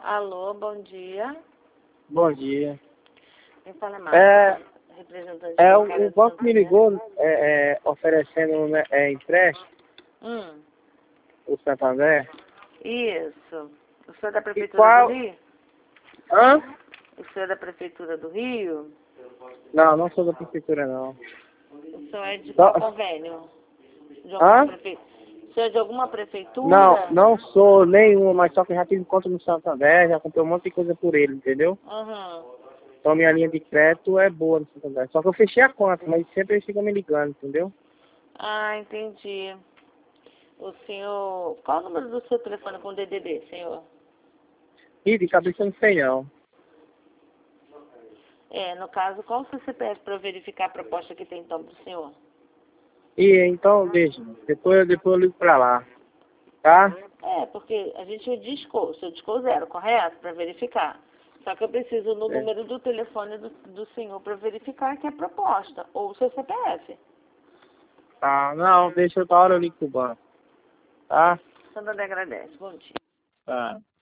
Alô, bom dia. Bom dia. Quem fala mais? Representante do O banco me ligou oferecendo empréstimo, o Santander. Isso. O senhor é da Prefeitura qual? do Rio? Hã? O senhor é da Prefeitura do Rio? Não, não sou da prefeitura, não. O senhor é de qual convênio? De Hã? O senhor é de alguma prefeitura? Não, não sou nenhuma, mas só que eu já tive conta no Santander, já comprei um monte de coisa por ele, entendeu? Então minha linha de crédito é boa no Santander. Só que eu fechei a conta, mas sempre eles ficam me ligando, entendeu? Ah, entendi. O senhor... Qual o número do seu telefone com DDD, senhor? Ih, de cabeça eu não sei não. No caso, qual o seu CPF para eu verificar a proposta que tem então para o senhor? Então, deixa. Depois eu ligo pra lá. Tá? Porque a gente discou, o senhor discou 0, correto? Para verificar. Só que eu preciso no número do telefone do senhor para verificar que é proposta, ou o seu CPF. Tá, não, deixa outra hora eu ligo pro banco. Tá? Santander agradece. Bom dia. Tá.